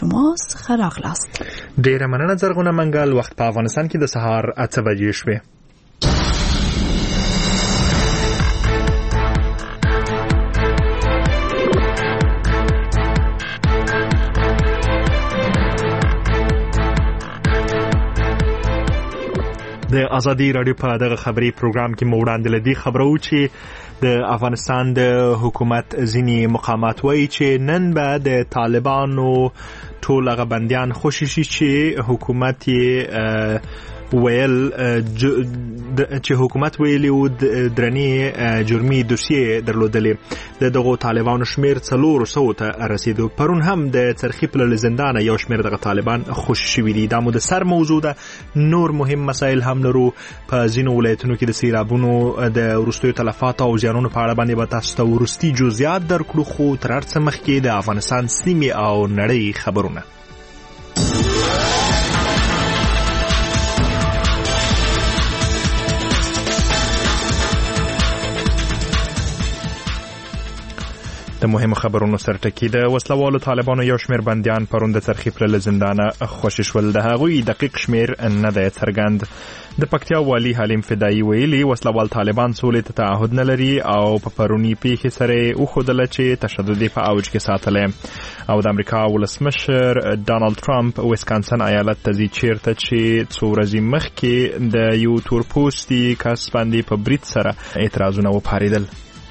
شما څخه راغلاست. ډیره مننه زرغونه منګل. وخت په افغانستان کې د سهار 8 بجې شوې. د ازادي رادیو په دغه خبري پروګرام کې مو وړاندې لدی خبرو چې د افغانستان د حکومت ځینی مقامات وایي چې نن به د طالبانو ټول هغه بندیان خوشی شي چې حکومت ویل چې حکومت ویلی و درنی جرمی دوسیه درلودلې. دغه طالبانو شمیر 400 ته رسیدو. پرون هم د چرخی پل زندان یو شمیر دغه طالبان خوشی شوي دي. دا مو د سر موضوع ده. نور مهم مسایل هم لرو. په ځینو ولایتونو کې د سیلابونو د وروستیو تلفات او زیانونو په اړه باندې به تاسو ته وروستي جزئیات درکړو، خو تر هر څه مخکې د افغانستان سیمې او نړۍ خبرونه. د مهمو خبرونو سرټکی د وسلوالو طالبانو یو شمیر بندیان پرون د چرخی پل زندانه خوشی شول. د هغوی دقیق شمیر نه دی څرګند. د پکتیا والی حلیم فدایی ویلي وسلوال طالبان سولې ته تعهد نه لري او په پرونی پیښې سره وښودل چې تشدد په اوج کې ساتلی. او د امریکا ولسمشر ډانلډ ټرمپ ویسکانسن ایالت ته ځي چیرته چې څو ورځې مخکې د یو تورپوستي کس باندې په برید سره اعتراضونه وپارېدل.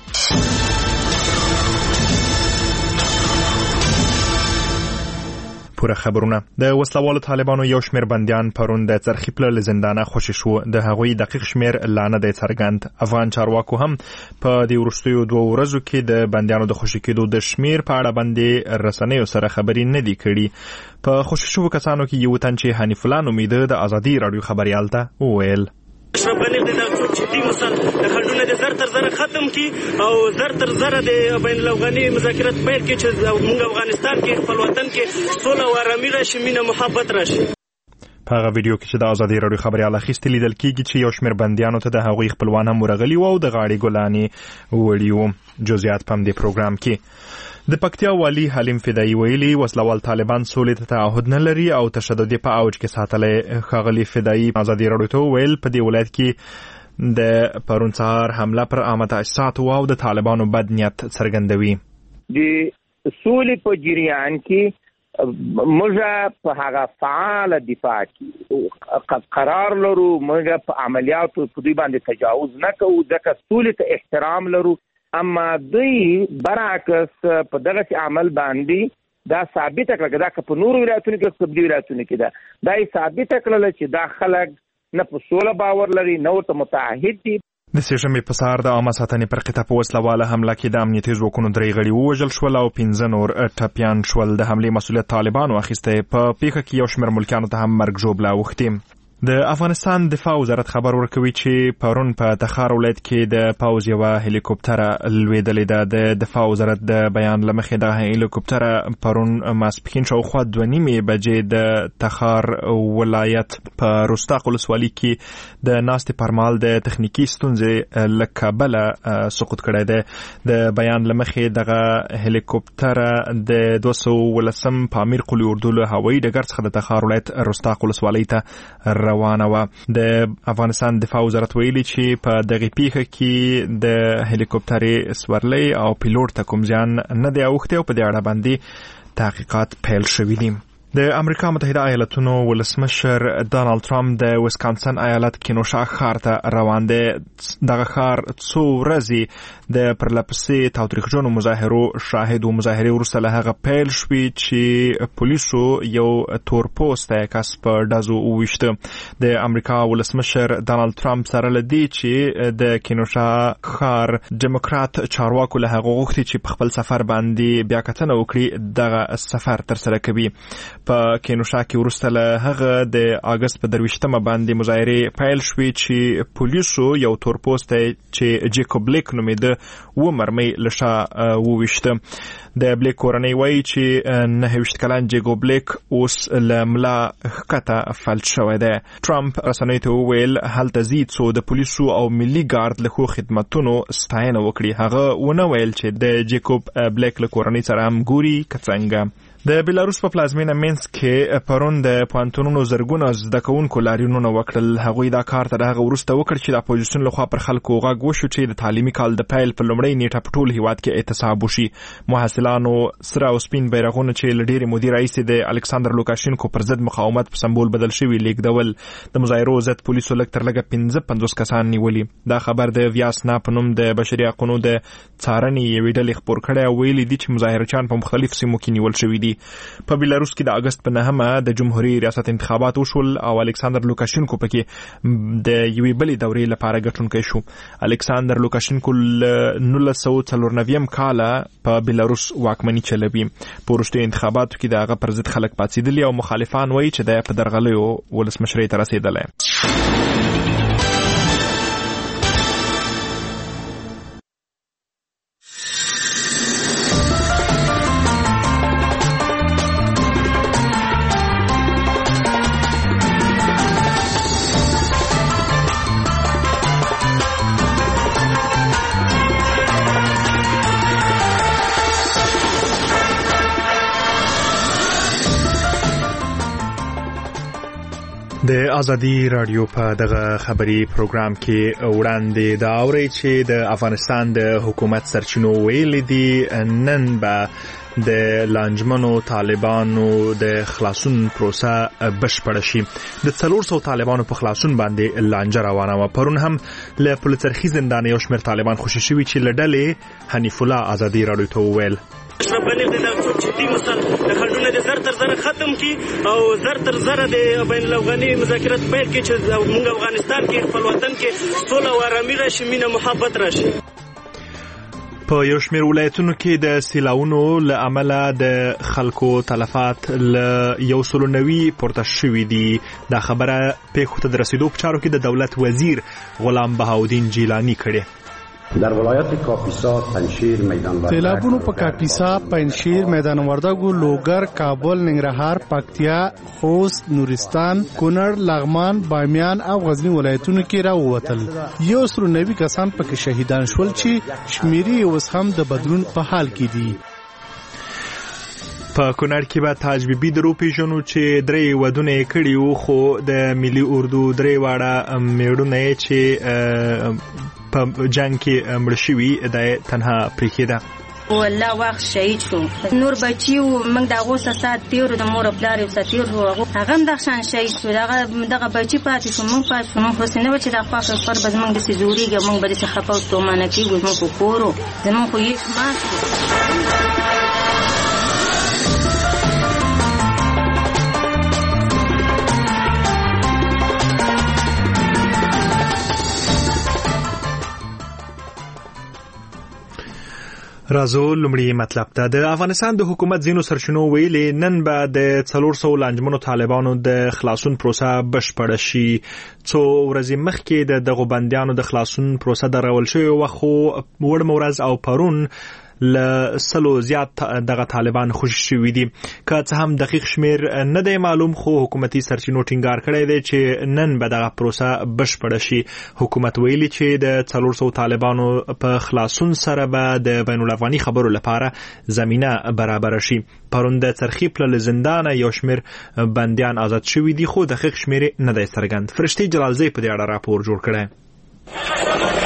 پوره خبرونه. د وسلوالو طالبانو یو شمیر بندیان پرون د چرخی پل زندانه خوشی شو. د هغوی دقیق شمیر لا نه دی څرګند. افغان چارواکو هم په د وروستیو 2 ورځو کې د بندیانو د خوشی کېدو د شمیر په اړه باندې رسنیو سره خبري نه دی کړي. په خوشی شو کسانو کې یو تن چې حنیف الله نومیده د ازادي رادیو خبريال ته وویل اشرف غنی د جدي مثال د خلونو د زر تر زر ختم کی او زر تر زر د بین الافغاني مذاکرات پیل کی چې موږ افغانستان کې خپل وطن کې صلح او آرامي راشي، مینه محبت راشي. په هغه ویډیو کې چې د ازادي رادیو خبريال اخیستل لیدل کېږي چې یو شمیر بندیانو ته د هغوی خپلوان هم ورغلي او د غاړې ګلانې وړي. جزئیات په دې پروګرام کې. د پکتیا والی حلیم فدایی ویلي وسلوال طالبان سولې ته تعهد نه لري او تشدد په اوج کې ساتلی. ښاغلي فدایی ازادي رادیو ته ویل په دې ولایت کې د پرون سهار حمله پر عامه تاسیسات او د طالبانو بد نیت څرګندوي. د سولې په جریان کې موږ په هغه فعال دفاع کې قرار لرو. موږ په عملیاتو په دوی باندې تجاوز نه کوو ځکه سولې ته احترام لرو. اما دوی برعکس په دغه عمل باندې دا ثابت کړل دا که په نور ولایتونو کې په دې ولایتونو کې دا ثابت کړل چې دا خلک نه په سوله باور لري نه ورته متعهد دي. د سیشنبې په سهار د عامه ساتنې پر قطعه په وسلواله حمله کې د امنیتي ځواکونو 3 غړي ووژل شول او 15 نور ټپیان شول. د حملې مسؤلیت طالبانو اخیسته. په پیښه کې یو شمېر ملکیانو ته هم مرګ ژوبله اوښتې. د افغانستان دفاع وزارت خبر ورکوي چې پرون په تخار ولایت کې د پاوز یو هلیکوپټر لویدلې ده. د دفاع وزارت د بیان لمخې د هلیکوپټر پرون ماسپښین شاوخوا 2:30 بجې د تخار ولایت په رستاق ولسوالۍ کې د ناستې پرمهال د تخنیکی ستونزې له کبله سقوط کړی دی. د بیان لمخې دغه هلیکوپټر د 210 په امیر قلی اردو له هوایي ډګر څخه د تخار ولایت رستاق ولسوالۍ ته روانه و. د افغانستان دفاع وزارت ویلي چې په دغه پیښه کې د هلیکوپټر سورلۍ او پیلوټ ته کوم زیان نه دی اوښتی او په دې اړه باندې تحقیقات پیل شوي دي. د امریکا متحده ایالاتونو ولسمشر ډانلډ ټرمپ د ویسکانسن ایالت کینوشا ښار ته روان دی. دغه ښار څو ورځې د پرلپسې تاوتریخجنو مظاهرو شاهد و. مظاهرې وروسته له هغه پیل شوې چې پولیسو یو تورپوستی کس په ډزو وویشته. د امریکا ولسمشر ډانلډ ټرمپ سره له دې چې د کینوشا ښار ډیموکرات چارواکو له هغه غوښتي چې په خپل سفر باندې بیا کتنه وکړي دغه سفر ترسره کوي. په کینوشا کې وروسته له هغه د اگست په 23 باندې مظاهرې پیل شوې چې پولیسو یو تورپوستی چې جیکوب بلیک نومیده و مرمۍ له شا وویشته. د بلیک کورنۍ وایي چې 29 کلن جیکوب بلیک اوس له ملا ښکته فلج شوی دی. ټرمپ رسنیو ته وویل هلته ځي څو د پولیسو او ملي ګارد له ښو خدمتونو ستاینه وکړي. هغه ونه ویل چې د جیکوب بلیک له کورنۍ سره هم ګوري که څنګه. د بیلاروس په پلازمینه مینسک کې پرون د پوهنتونونو زرګونه زده کوونکو لاریونونه وکړل. هغوی دا کار تر هغه وروسته وکړ چې د اپوزیسیون لخوا پر خلکو غږ وشو چې د تعلیمي کال د پیل په لومړۍ نیټه په ټول هیواد کې اعتصاب وشي. محصلانو سره او سپین بیرغونه چې له ډېرې مودې راهیسې د الکساندر لوکاشینکو پر ضد مقاومت په سمبول بدل شوي لیږدول. د مظاهرو ضد پولیسو لږ تر لږه 55 کسان نیولي. دا خبر د ویاسنا په نوم د بشري حقونو د څارنې یوې ډلې خپور کړی او ویلي دي چې مظاهرچیان په مختلفو سیمو کې نیول شوي دي. په بیلاروس کې د اگست په 9 د جمهوریت ریاست انتخابات وشول او الکساندر لوکاشینکو پکې د یوې بلې دورې لپاره ګټونکی شو. الکساندر لوکاشینکو 1994 کال په بیلاروس واکمني چلوي. په وروستیو انتخاباتو کې د هغه پر ضد خلک پاڅېدلي او مخالفان وایي چې د په درغلیو ولسمشرۍ ته رسېدلی. د ازادي رادیو په دغه خبري پروګرام کې وړاندې دا اوري چې د افغانستان د حکومت سرچینو ویلي دي نن به د لانجمنو طالبانو د خلاصون پروسه بشپړه شي. د 400 طالبانو په خلاصون باندې لانجه روانه و. پرون هم له پلچرخي زندان یو شمېر طالبان خوشي شوي چې له ډلې حنیف الله ازادي رادیو ته وویل اشرف غنی د څوک چې دی مثال د خلډونه د زر تر زر ختم کی او زر تر زر د بین الافغاني مذاکرات پیل کې چې موږ افغانستان کې خپل وطن کې صلح او آرامي راشي، مینه محبت راشي. په یو شمېر ولایتونو کې د سیلاونو له امله د خلکو تلفات له 190 پورته شوي دي. دا خبره پیښو ته د رسیدو په چارو کې د دولت وزیر غلام بهاودین جیلانی کړې. در ولایت کاپیسا، پنشیر، میدان وردگ، سیلابونو په کاپیسا، پنشیر، میدان وردگ، لوګر، کابل، ننګرهار، پکتیا، خوست، نورستان، کونړ، لغمان، بامیان او غزنی ولایتونو کې راووتل. 190 کسان پکې شهیدان شول چې شمیرې اوس هم د بدلون په حال کې دي. په کونړ کې به تاج بیبي درو پیژنو چې 3 ودونه یې کړي وو، خو د ملي اردو 3 واړه میړونه یې چې په جنگ کې مړ شوي د تنها پریښېده. والله وخت شهید شو. نور بچي و موږ د هغو سات تېرو د مور پلار یو سات تېر شو، هغه هم دغه شان شهید شو. دغه بچي پاتې شو، موږ پاتې شو. موږ خو نه و چې دا خوا پر به زموږ داسې زورېږي، موږ به داسې خفه او ستومانه کېږو. زموږ خو کور و، زموږ خو هېڅ مات شو. رازو لومړی مطلب ته د افغانستان د حکومت ځینو سرچینو ویلي نن به د 400 لانجمنو طالبانو د خلاصون پروسه بشپړه شي. څو ورځې مخکې د دغو بندیانو د خلاصون پروسه درول شوې وه، خو وړمه ورځ او پرون له 100 زیات دغه طالبان خوشي شوي دي. که څه هم دقیق شمیر نه دی معلوم، خو حکومتي سرچینو ټینګار کړی دی چې نن به دغه پروسه بشپړه شي. حکومت ویلي چې د 400 طالبانو په خلاصون سره به د بین الافغاني خبرو لپاره زمینه برابر شي. پرون د څرخي پل زندان یو شمیر بندیان آزاد شوي دي، خو دقیق شمیر نه دی څرګند. فرشتي جلالزی په دې اړه راپور جوړ کړی.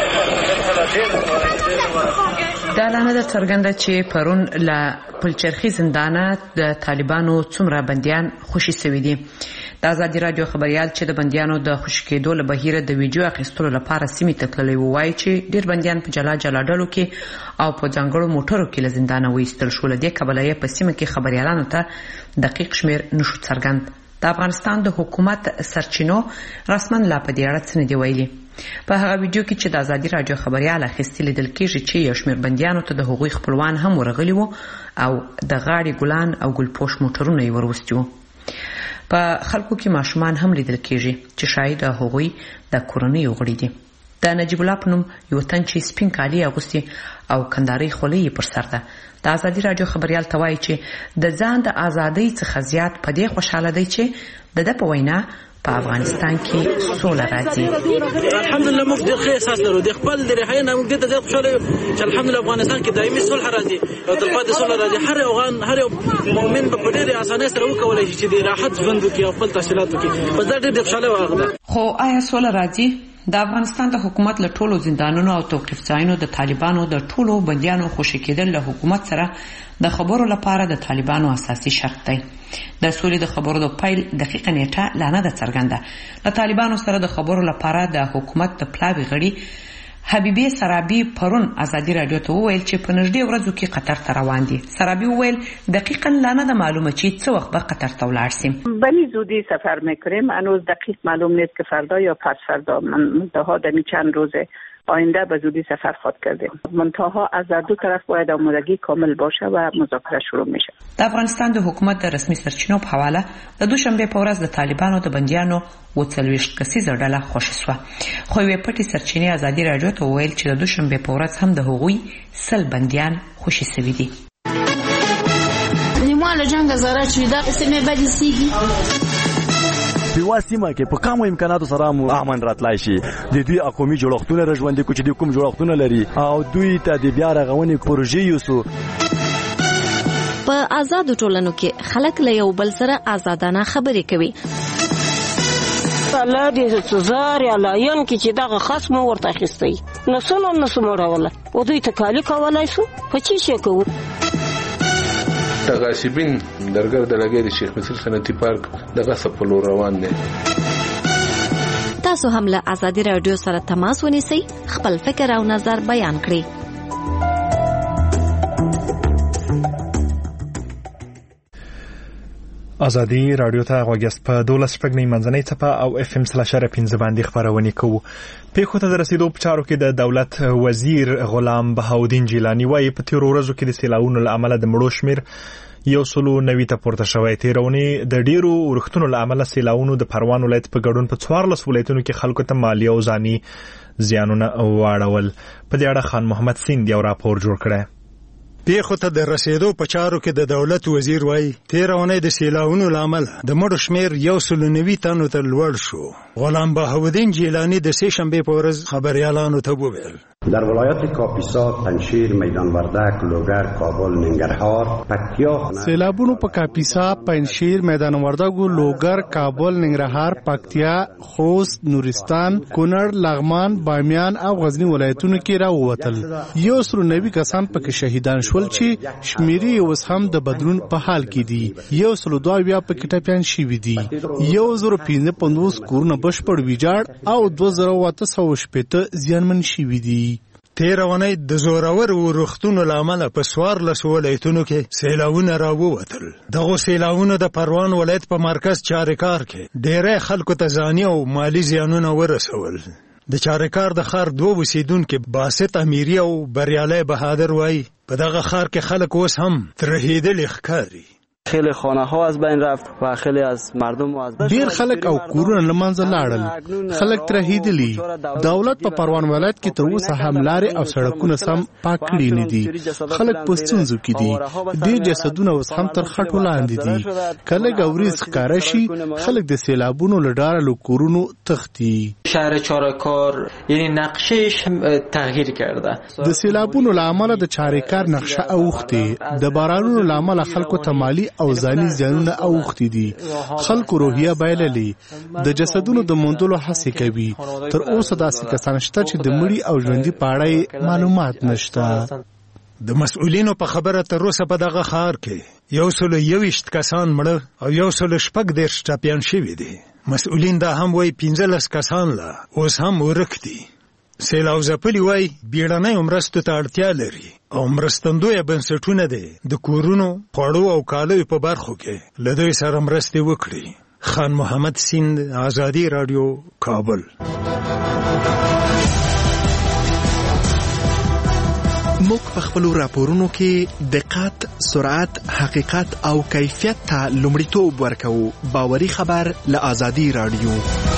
دا اعلان د څرګنده چې پرون له پلچرخي زندانه د طالبانو څومره بندیان خوشي شوي دي. د ازادي رادیو خبريال چې د بندیانو د خوشي کېدو له بهیره د ویډیو اخیستلو لپاره سیمې ته تللي وو، وایي چې ډېر بندیان په جلا جلا ډلو کې او په ځانګړو موټرو کې له زندانه وایستل شول. د دې کبله یې په سیمه کې خبريالانو ته دقیق شمیر نشو څرګند. د افغانستان د حکومت سرچینو رسماً لا په دې اړه څه نه دی ویلي. په هغه ویډیو کې چې د ازادي رادیو خبريال اخیستل لیدل کېږي چې یو شمېر بندیانو ته د هغوی خپلوان هم ورغلي وو او د غاړې ګلان او ګلپوش موټرونه یې وروستي وو. په خلکو کې ماشومان هم لیدل کېږي چې شاید هغوی د کورنۍ غړي دي. د نجیب الله په نوم یو تن چې سپین کالي اغوستي او کندارۍ خولۍ پر سر ده، د ازادي رادیو خبريال ته وایي چې د ځان د ازادۍ څخه زیات په دې خوشاله دی چې د په وینا په افغانستان کې سوله راځي. الحمدلله موږ د ښه احساس لرو د خپل د رهایی نه موږ ته ډېر خوشاله یو چې الحمدلله افغانستان کې دایمي صلح راځي او تلپاتې صلح راځي. هر افغان هر مؤمن په ډېرې اسانۍ سره وکولای شي چې د راحت ژوند وکړي او خپل تحصیلات وکړي. بس دا ډېر خوشاله واغ ده. خو آیا سوله راځي؟ د افغانستان د حکومت له ټولو زندانونو او توقيف ځایونو د طالبانو د ټولو بنديانو خوشي کېدل له حکومت سره د خبرو لپاره د طالبانو اساسي شرط دی. د سولې د خبرو د پیل دقیقه نیټه لا نه ده څرګنده. له طالبانو سره د خبرو لپاره د حکومت د پلاوي غړي حبیبی سرابی پرون ازادي رادیو ته وویل چې په نږدې ورځو کې قطر ته روان دي. سرابی وویل دقیقاً لا نه ده معلومه چې څه وخت به قطر ته ولاړ شیم. بلی زودی سفر میکنیم. هنوز دقیق معلوم نیست که فردا یا پس فردا، منتها در چند روز آینده به زودی سفر خود کردیم. منتها از دو طرف باید آمادگی کامل باشه و مذاکره شروع میشه. د افغانستان د حکومت د رسمي سرچینو په حواله د دوشنبه په ورځ د طالبانو د بنديانو 40 کسیزه ډله خوشی شوه. خو یو پټي سرچینې ازادي رادیو ته ویل چې د دوشنبه په ورځ هم د هغوی 100 بنديان خوشی شوي دي. نیمه جنگ زاره چې دا اسمه بدی سیږي په سیمه کې په کوم امکاناتو سره مو امن راتلای شي. د دوی قومي جوړښتونه رژوندې کوچ دي کوم جوړښتونه لري او دوی ته د بیا رغونې پروژې یوسو. په آزاد ټولنو کې خلک له یو بل سره آزادانه خبرې کوي. الله دې سزار یا لاین کې چې دغه خاص مو ورته اخیستی نو څنګه نو سموروله او دوی ته کالی کولای شو په چی شي کوو. غاصبین درګر د لګي د شیخ مسعود صنعتي پارک دغه سپلو روان دي. تاسو هم له ازادي رادیو سره تماس ونیسئ، خپل فکر او نظر بیان کړئ. ازادي رادیو ته غوږیاست په 12 منځنۍ څپه او FM 3.15 باندې خبرونه کوو. پیښو ته د رسیدو په چارو کې د دولت وزیر غلام بهاودین جیلانی وايي په تیر ورځو کې د سیلاونو له امله د مړو شمیر 190 ته پورته شوی. تیرونی د ډیرو ورښتونو له امله سیلاونو د پروان ولایت په ګډون په 14 ولایتونو کې خلکو ته مالی او ځاني زیانونه واړول. په دې اړه خان محمد سیند یو راپور جوړ کړی. پیښو ته د رسیدو په چارو کې د دولت وزیر وايي تیرونه د سیلاونو لامل د مړو شمیر 190 تنو ته لوړ شو. غلام بهاودین جیلانی د سه شنبه په ورځ خبريالانو ته وویل در ولایت کاپیسا، پنجشیر، میدان وردک، لوگر، کابل، ننگرهار، پکتیا سیلابونو په کاپیسا، پنجشیر، میدان وردک، لوگر، کابل، ننگرهار، پکتیا، خوست، نورستان، کونړ، لغمان، بامیان او غزنی ولایتونو کې راووتل. 190 کسان پکې شهیدان شول چې شمیرې اوس هم د بدلون په حال کې دي. 102 بیا پکې ټپيان شوي دي. 1055 کورونه بشپړ ویجاړ او 2880 زیانمن شوي دي. تیرونه د زورور ورښتونو لامل په 14 ولایتونو کې سیلاونه راووتل. دغه سیلاونه د پروان ولایت په مرکز چارکار کې ډېر خلکو ته ځاني او مالی زیانونه ورسول. د چارکار د خار 2 اوسیدونکو باسط امیری او بریالی بهادر وای په دغه خار کې خلک اوس هم ترهیدل ښکاري. خیلی خانه ها از بین رفت و خیلی از مردم و از ډیر خلک او کورونه لمنځه لاړل. خلک ترهیدلی. دولت په پروان ولایت کې تر اوسه هم لارې او سړکونه سم پاک کړي نه دي. خلک په ستونزو کې دي. ډیر جسدونه اوس هم تر خټو لاندې دي. کله ګوريز ښکارا شي خلک د سیلابونو لډاره له کورونو تختی. شهر چارکار یعنی نقشهش تغییر کرده. د سیلابونو لامل د چارکار نقشه اوختي. د بارانونو لامل خلکو ته مالی او ځاني زیانونه اوختي دي. خلکو روحیه بایللې. د جسدونو د موندلو هڅه کوي. تر اوسه داسې کسان شته چې د مړي او ژوندۍ په اړه معلومات نشته. د مسؤلینو په خبره تر اوسه په دغه ښار کې 121 کسان مړه او 114 ټپيان شوي دي. مسؤلین دا هم وایي 15 کسان لا اوس هم ورک دي. سیلاو ځپلي وایي بیړنۍ مرستو ته اړتیا لري او مرستندویه بنسټونه دي د کورونو، خوړو او کالیو په برخو کې له دوی سره مرستې وکړي. خان محمد سیند، ازادي رادیو، کابل. موږ په خپلو راپورونو کې دقت، سرعت، حقیقت او کیفیت ته لومړیتوب ورکوو. باوري خبر له ازادي رادیو.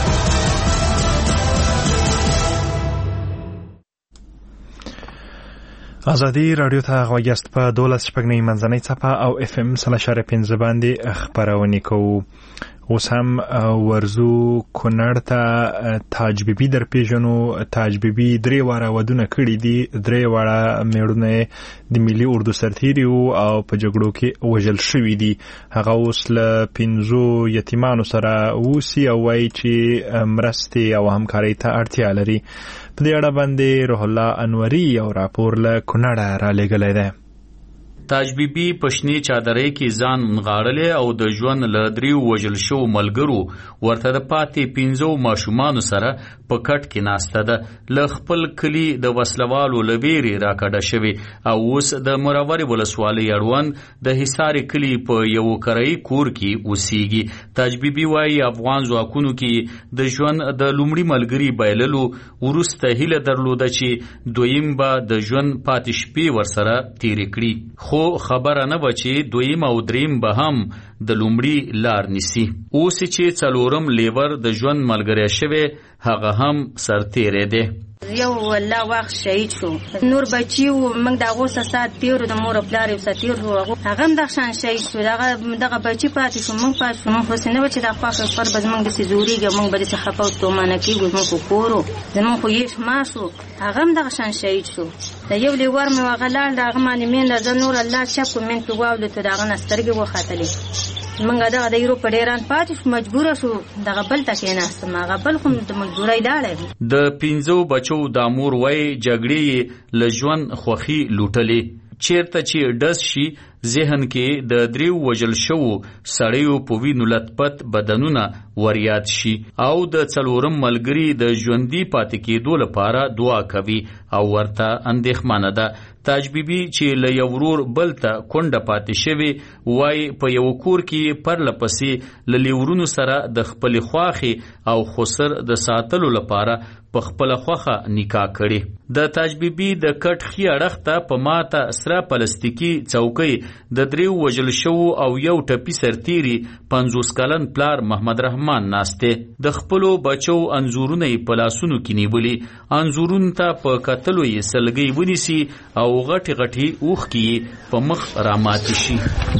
ازادي رادیو ته غوږیاست په 12 منځنۍ څپه او FM 3.15 باندې خبرونه کوو. اوس هم ورزو کونړ ته تاج بیبي در پیژنو. تاج بیبي 3 واره ودونه کړي دي، 3 واره میړونه د ملي اردو سرتیري او په جګړو کې وژل شوي دي. هغه اوس له 5 یتیمانو سره اوسي او وایي چې مرستې او همکارۍ ته اړتیا لري. په دې اړه باندې روح الله انوري یو راپور له کونړه را لېږلی دی. تاج بیبي پښنی چادرې کې ځان نغاړلې او د ژوند له 3 وژل شو ملګرو ورته د پاتې 15 ماشومان سره په کټ کې ناسته ده. له خپل کلی د وسلوالو لويري راکړه شوی او اوس د مروري ولسوالۍ اړوند د حصار کلی په یو کرای کور کې اوسېږي. تاج بیبي وايي افغان ځواکونو کې د ژوند د لومړي ملګری بایللو ورسته هیله درلوده چې دویم به د ژوند پاتې شپې ورسره تیر کړي، خو خبره نه بچي دویم او دریم به هم د لومړي لار نیسي. اوس چې څلورم لیور د ژوند ملګری شوی هغه هم سرتیری دی. یو والله وخت شهید شو، نور بچیو موږ د هغو سات تیرو د مور پلار یو ساتیر شو، هغه هم دغه شان شهید شو. دغه بچی پاتې شو، موږ پاتې شو. موږ خو نه و چې د خواښې پر به زموږ داسې زورېږي، موږ به داسې خفه او ستومانه کېږو. زموږ خو کور و، زموږ خو یې ما شو، هغه هم دغه شان شهید شو. د یو لیور مې هغه لاړ، د هغه باندې مینده زه نور الله چپ کړو، مین پې واولېدو، د هغه نه سترګې وختلې. منګه دغه د یورو په ډیران پاتې شو، مجبوره شو دغه بل ته کېناستم. هغه بل خو د مجبورۍ لاړی. د 15 بچو د مور وای جګړې له ژوند خوښي لوټلې. چیرته چې ډز شي ذهن کې د 3 وژل شوو سړیو په وینو لتپت بدنونه وریاد شي او د څلورم ملګری د ژوندۍ پاتې کېدو لپاره دعا کوي او ورته اندېښمنه ده. تاج بیبي چې له یو ورور بل ته کونډه پاتې شوی وای په یو کور کې پرلپسې له لیورونو سره د خپل خواخې او خسر د ساتلو لپاره په خپل خوخه نکاح کړي. د تاج بیبي د کټ خي اړخ ته په ماته سره پلاستیکي چوکۍ د 3 وژل شو او یو ټپي سرتیري 50 کلن پلار محمد رحمان ناسته. د خپلو بچو انزورونه په لاسونو کې نیولي، انزورونو ته په کتلو یې سلګي ونیسي او غټي غټي اوخ کې په مخ رامات شي.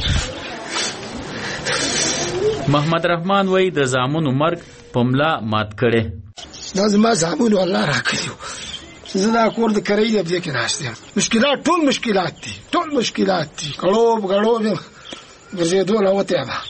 محمد رحمان وای د زامنو مرګ په ملا مات کړي. دا زما زامنو الله راکړیو، زه دا کور د کرای دی کې ناشته. مشکلات ټول مشکلات دي، ټول مشکلات دي، غړو ګرځېدو لا وته ده.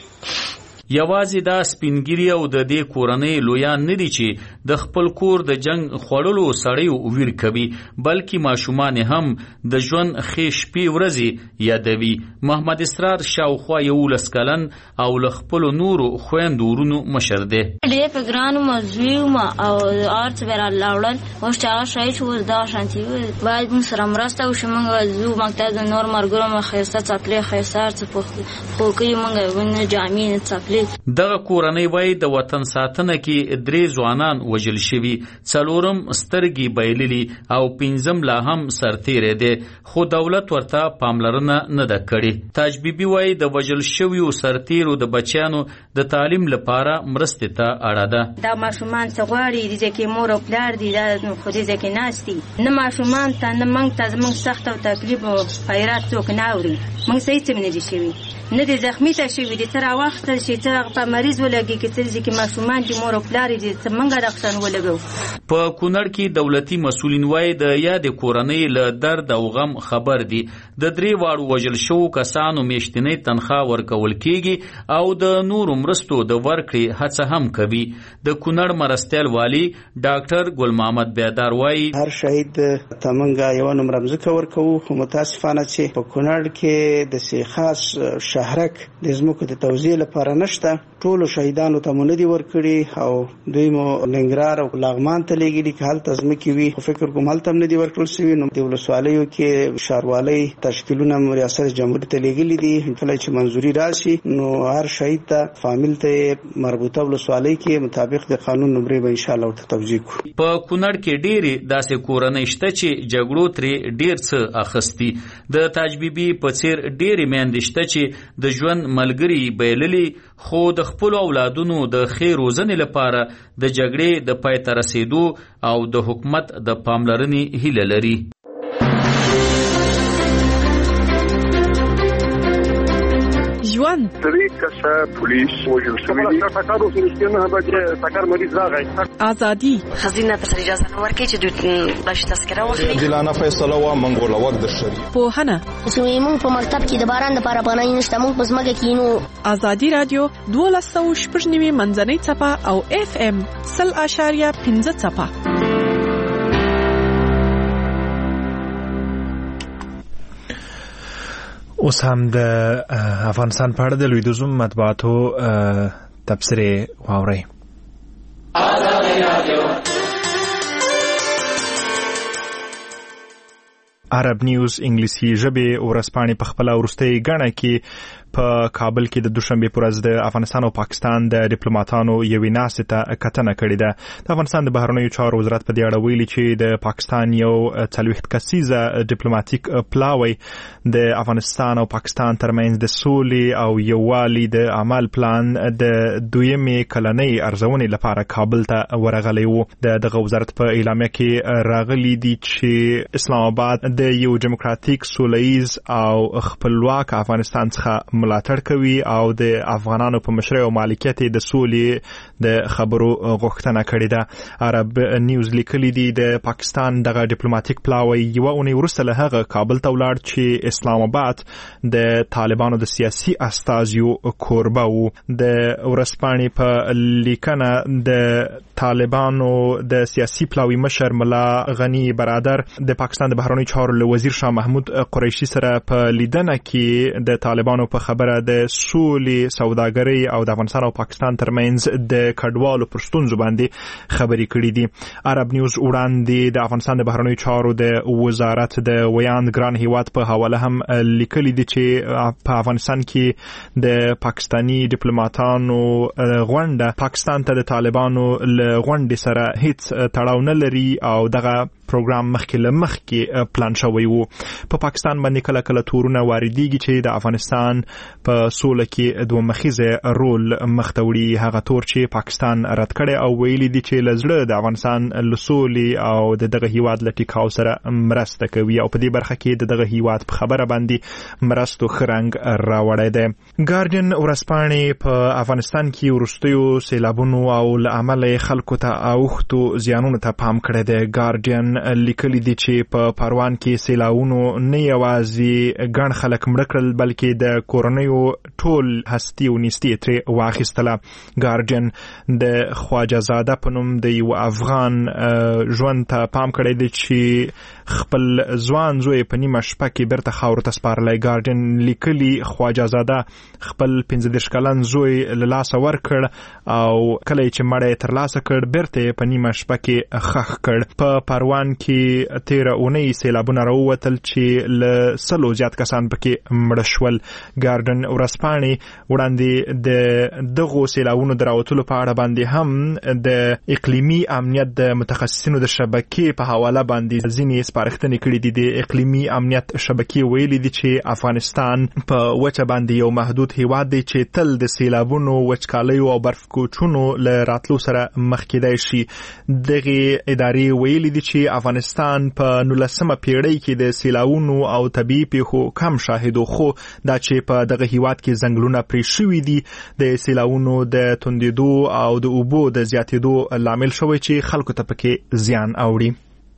یوازې دا سپینګری او د دې کورنۍ لویان نه دي چې د خپل کور د جنگ خوړلو سړیو ویر کوي، بلکې ماشومان هم د ژوند ښې شپې ورځې یادوي. محمد اسرار شاوخوا 11 کلن او له خپلو نورو خویندو ورونو مشر دی. ډېر په ګرانو موضوع ما او آرټس به راوړل، اوس چې هغه شهید شو اوس دغه شانتي باید موږ سره مرسته وشي. موږ ځو مکتب د نور ملګرو مو ښایسته څپلۍ ښایسته هر څه په خوکۍ موږ ونه جامې نه څپلۍ. دغه کورنۍ وای د وطن ساتنه کې 3 ځوانان وژل شوي، 4 سترګې بایللي او 5 لا هم سرتیری دی، خو دولت ورته پاملرنه نه ده کړې. تاج بیبي وای د وژل شویو سرتیرو د بچیانو د تعلیم لپاره مرستې ته اړه ده. دا ماشومان څه غواړي، دې کې مور او پلار دي، دا خو دې کې ناستي نه ماشومان ته نه موږ ته زموږ سخت او تکلیف او خیرات څوک نه اوري. موږ صحیح څه نه دي شوي، نه دي زخمی ته شوي دي، تر وخت چې په مریض ولګي کې چې ماشومان دي مور او پلار دي څنګه راخصن ولګو. په کونړ کې دولتي مسؤلین وای د یاد کورنۍ له درد او غم خبر دي. د 3 واړو وژل شو کسانو میاشتنی تنخواه ورکول کیږي او د نورو مرستو د ورکړې هڅه هم کوي. د کونړ مرستیال والی ډاکټر ګل محمد بیدار وای هر شهید تمنګ یو نمبر مزکه ورکو، خو متاسفانه چې په کونړ کې د سی خاص شهرک د زموږ د توزیع لپاره نشته. ټولو شهیدانو ته مونږ دی ورکړي او دوی مو ننګرهار او لغمان ته لېږلي چې هلته ځمکې وي، خو فکر کوم هلته هم نه دي ورکړل شوي. نو د ولسوالیو کې ښاروالۍ تشکیلونه ریاست جمهوریت ته لېږلي دي، کله چې منظوري راشي نو هر شهید ته فامیل ته مربوطه ولسوالۍ کې مطابق د قانون نمرې به انشاءالله ورته توزیع کړو. په کونړ کې ډېرې داسې کورنۍ شته چې جګړو ترې ډېر څه اخیستي. د تاج بیبي په څېر ډېرې میندې شته چې د ژوند ملګري بایللي، خو د خپل اولادونو د خیر روزنې لپاره د جګړې د پای ته رسیدو او د حکومت د پاملرنې هیله لري. یو ژوند 3 کسه پولیس وژل شوي دي. ټکر اوس نه بجې ټکر مریض راغی. ازادي خزینه ته اجازه نه ورکړي چې دوی باش تذکره واخلي. دلانه فیصله وا منګول وخت د شری. پوهنه موږ په مکتب کې د باران لپاره پناه نشته. موږ په ځمکه کې نو. ازادي رادیو 12.9 منځنۍ څپه او FM 0.5 څپه. اوس هم د افغانستان په اړه د لویدیځو مطبوعاتو تبصرې واورئ. عرب نیوز انګلیسي ژبې ورځپاڼې په خپله وروستۍ ګڼه کې په کابل کې د دوشنبې پر ورځ د افغانستان او پاکستان د ډیپلوماټانو یوې ناستې ته کتنه کړې ده. د افغانستان د بهرنیو چارو وزارت په دې اړه ویلي چې د پاکستان یو 40 کسیزه ډیپلوماټیک پلاوی د افغانستان او پاکستان ترمنځ د سولې او یووالي د عمل پلان د دویمې کلنۍ ارزونې لپاره کابل ته ورغلی و. دغه وزارت په اعلامیه کې راغلی دی چې اسلام آباد د یو ډیموکراتیک سولهییز او خپلواک افغانستان څخه ملاتړ کوي او د افغانانو په مشرۍ او مالکیت د سولې د خبرو غوښتنه کړې ده. عرب نیوز لیکلی دی د پاکستان دغه ډیپلوماټیک پلاوی یوه اونۍ وروسته له هغه کابل ته ولاړ چې اسلام آباد د طالبانو د سیاسي استازیو کوربه و. د ورځپاڼې په لیکنه د طالبانو د سیاسي پلاوی مشر ملا غنی برادر د پاکستان د بهرنیو چارو له وزیر شاه محمود قریشي سره په لیدنه کې د طالبانو په خبره د سولې سوداګرۍ او د افغانستان او پاکستان ترمنځ د کډوالو پر ستونزو باندې خبرې کړې دي. عرب نیوز وړاندې د افغانستان د بهرنیو چارو د وزارت د ویاند ګران هیواد په حواله هم لیکلي دي چې په افغانستان کې د پاکستانی ډیپلوماټانو غونډه پاکستان ته د طالبانو له غونډې سره هیڅ تړاو نه لري او دغه پروګرام مخکې له مخکې پلان شوی وو. په پاکستان باندې کله کله تورونه واردېږي چې د افغانستان په سوله کې دوه مخیزه رول مخته وړي. هغه تور چې پاکستان رد کړي او ویلي دي چې له زړه د افغانستان له سولې او دغه هیواد له ټیکاو سره مرسته کوي او په دې برخه کې دغه هیواد په خبره باندې مرستو ښه رنګ راوړی دی. ګارډین ورځپاڼې په افغانستان کې وروستیو سیلابونو او له امله خلکو ته اوښتو زیانونو ته پام کړی دی. ګارډین لیکلی دی چې په پروان کې سیلاونو نه یوازې ګڼ خلک مړه کړل بلکې د کورنیو ټول هستی او نیستي ترې واخیستله. ګارډین د خواجه زاده په نوم د یو افغان ژوند ته پام کړی دی چې خپل ځوان زوی په نیمه شپه کې بیرته خاورو ته سپارلی. ګارډین لیکلی خواجه زاده خپل 15 کلن زوی له لاسه ورکړ او کله چې مړی یې ترلاسه کړ بیرته په نیمه شپه کې ښخ کړ. په پروان کې 13 اونۍ سیلابونه راووتل چې له 100 زیات کسان پکې مړه شول. ګارډن ورځپاڼې وړاندې د دغو سیلابونو د راوتلو په اړه باندې هم د اقلیمي امنیت د متخصصینو د شبکې په حواله باندې ځینې سپارښتنې کړي دي. د اقلیمي امنیت شبکې ویلي دي چې افغانستان په وچه باندې یو محدود هیواد دی چې تل د سیلابونو، وچکالیو او برف کوچونو له راتلو سره مخ کېدای شي. دغه ادارې ویلي دي چې افغانستان په 19مه پیړۍ کې د سیلاونو او طبيعي پیښو کم شاهدو، خو دا چې په دغه هیواد کې ځنګلونه پرې شوي دي د سیلاونو د توندېدو او د اوبو د زیاتېدو لامل شوی چې خلکو ته پکې زیان اوړي.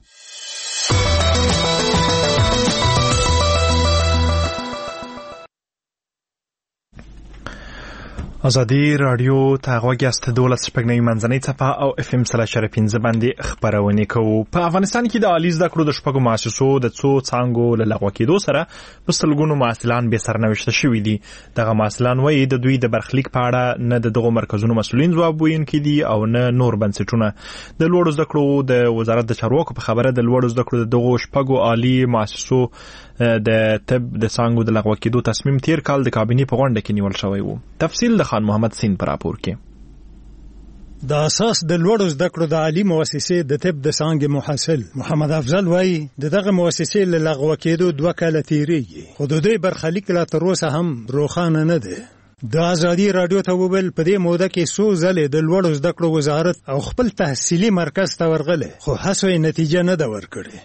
ازادي رادیو ته غوږ یاست. 12 منځنۍ څپه او FM 0.5 باندې خبرونه کوو. په افغانستان کې د عالی زده کړو د شپږو مؤسسو د څو څانګو له لغوه کېدو سره په سلګونو محصلان بې سرنوشته شوي دي. دغه محصلان وایي د دوی د برخلیک په اړه نه د دغو مرکزونو مسؤلین ځواب ویونکي دي او نه نور بنسټونه. د لوړو زده کړو د وزارت د چارواکو په خبره د لوړو زده کړو د دغو شپږو عالی مؤسسو د طب د څانګو د لغوه کېدو تصمیم تیر کال د کابینې په غونډه کې نیول شوی و. تفصیل د خان محمد سین پر راپور کې. د اساس د لوړو زده کړو د عالی مؤسسې د طب د څانګې محصل محمد افضل وایي دغه مؤسسې له لغوه کېدو 2 کاله تیریږي، خو د دوی برخلیک لا تر اوسه هم روښانه نه دی. د ازادي رادیو ته وویل په دې موده کې څو ځلې د لوړو زده کړو وزارت او خپل تحصیلي مرکز ته ورغلی خو هڅو یې نتیجه نه ده ورکړې.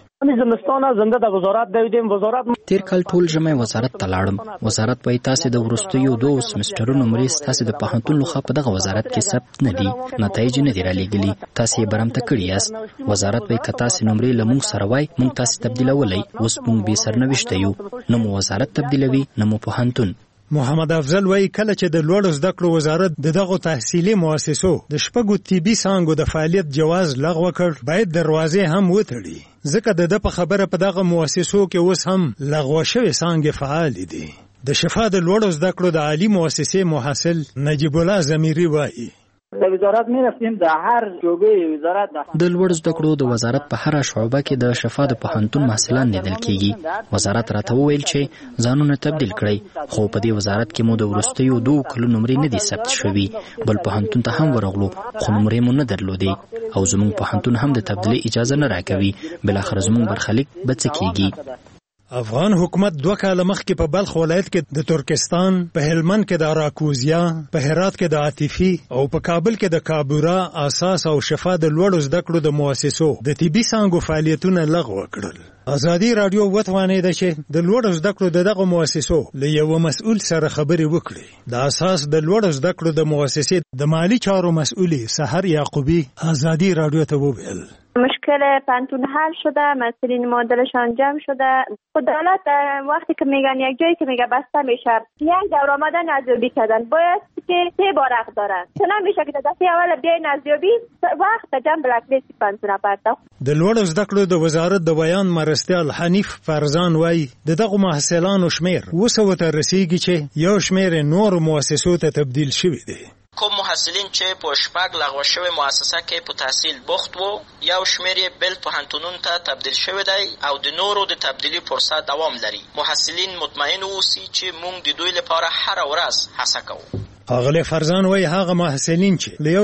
تیر کال ټول ژمی وزارت ته لاړم. وزارت وایي تاسې د وروستیو 2 سمسټرونو مریض تاسې د پوهنتون لخوا په دغه وزارت کې ثبت نه دي، نتایج نه دي رالیږلي، تاسې یې برمته کړي یاست. وزارت وایي که تاسې نمرې له موږ سره وای موږ تاسې تبدیلولی، اوس موږ بې سرنوشته یو، نه مو وزارت تبدیلوي نه مو پوهنتون. محمد افضل وایي کله چې د لوړو زده کړو وزارت د دغو تحصیلي مؤسسو د 6 طبي څانګو د فعالیت جواز لغوه کړ باید دروازې هم وتړي، ځکه د په خبره په دغه مؤسسو کې اوس هم لغوه شوې څانګې فعال دي. د شفا د لوړو زده کړو د عالي مؤسسې محصل نجیب الله زمیری وایي د وزارت میرفتیم د هر شعبه وزارت د لوړ زده کړو د وزارت په هر شعبه کې د شفا د پوهنتون محصلان لیدل کیږي. وزارت راته وویل چې ځانونه تبدیل کړئ، خو په دې وزارت کې مو د وروستیو 2 کلونو نمرې نه دي ثبت شوي. بل پوهنتون ته هم ورغلو خو نمرې مو نه درلودې او زموږ پوهنتون هم د تبدیلي اجازه نه راکوي. بلاخره زموږ برخلیک به څه کیږي؟ افغان حکومت 2 کاله مخکې په بلخ ولایت کې د ترکستان، په هلمند کې د اراکوزیا، په هرات کې د عاطفي او په کابل کې د کابورا اساس او شفا د لوړو زده کړو د مؤسسو د طبي څانګو فعالیتونه لغوه کړل. ازادي رادیو وتوانېده چې د لوړو زده کړو دغه مؤسسو له یو مسؤل سره خبرې وکړي. د اساس د لوړو زده کړو د مؤسسې د مالی چارو مسؤلی سحر یعقوبی ازادی رادیو ته وویل مشکل پانتون حل شده، مسئولین معادلشان جمع شده. خود دولت وقتی که میگن یک جایی که میگه بسته میشه یک دور آمدن ارزیابی کردن باید که 3 بار حق دارن، چون نمیشه که دفعه اول بیاین ارزیابی وقت جمع بلاک لیست پانتون پرداخت. د لوړو زده کړو د وزارت د بیان مرستیال حنیف فرزان وایي د دغه محصلانو شمیر 200 ته رسیږي چې یو شمیر نور مؤسسو ته تبدیل شوی دی. کوم محصلین چې په 6 لغوه شوی مؤسسه کې په تحصیل بوخت وو یو شمیر بل پوهنتونونو ته تبدیل شوی دی او د نورو د تبدیلی فرصت دوام لري. محصلین مطمئن اوسئ چې موږ د دوی لپاره هر ورځ هڅه کوو. ښاغلی فرزان وایي هغه محصلین چې له